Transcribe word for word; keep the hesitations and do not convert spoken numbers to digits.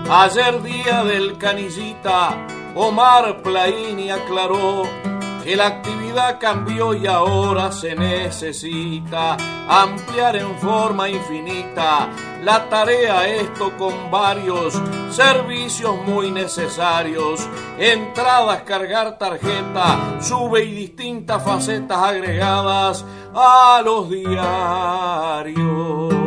Ayer día del Canillita, Omar Plaini aclaró que la actividad cambió y ahora se necesita ampliar en forma infinita la tarea, esto con varios servicios muy necesarios, entradas, cargar tarjeta, sube y distintas facetas agregadas a los diarios.